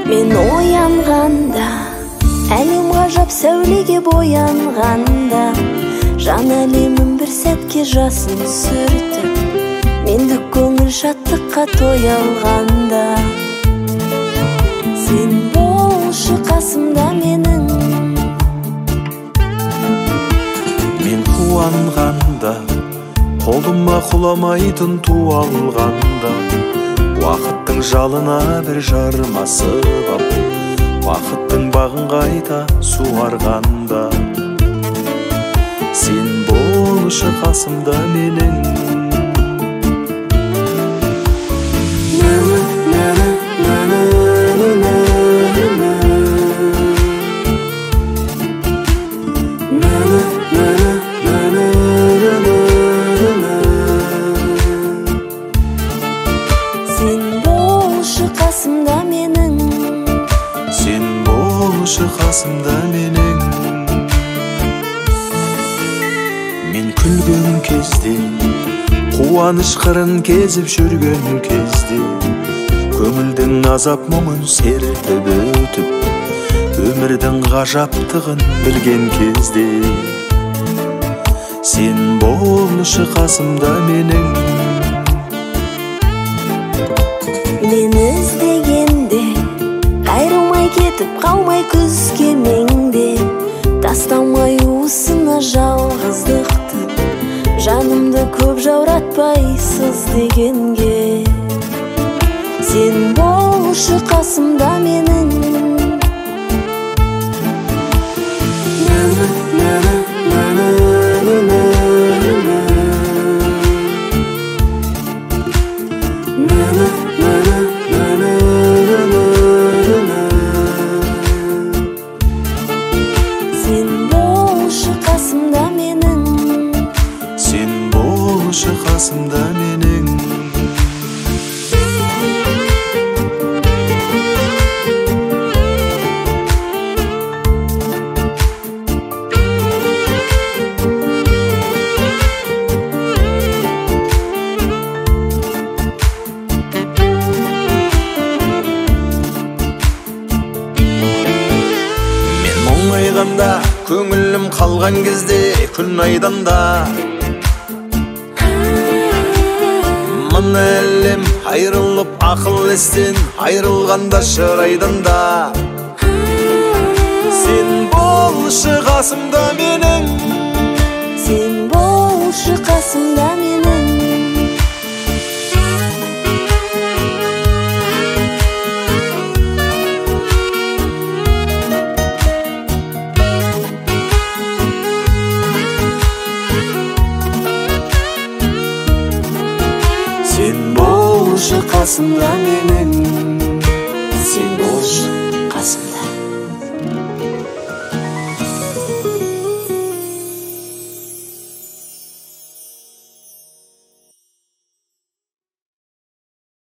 Мен оянғанда, әлем ғажап сәулеге боянғанда, жан әлемім бір сәтке жасын сүртіп, мендік көңіл шаттыққа тоялғанда, сен болшы қасымда менің. Мен қуанғанда, қолыма құламайтын ту алғанда, уақыттың жалына бір жармасып ап, уақыттың бағын қайта суарғанда, сен болшы қасымда менің. Қасымда менің. Мен күлген кезде, қуаныш қырын кезіп жүрген кезде, көңілдің азап мұңын сертіп өтіп, өмірдің ғажаптығын білген кезде, сен болшы қасымда менің. Мен іздегенде, қайрылмай кетіп қалмай күз кемеңде, тастамай уысына жалғыздықты, жанымды көп жауратпайсыз дегенге, сен болшы қасымда менің. Қасымда менің. Мен мұңайғанда, көңілім қалған кезде, күн айданда, мына әлем айрылып ақыл естен айрылғанда шырайданда, сен болшы қасымда менің. Сен болшы қасымда менің. Сен болшы қасымда менің.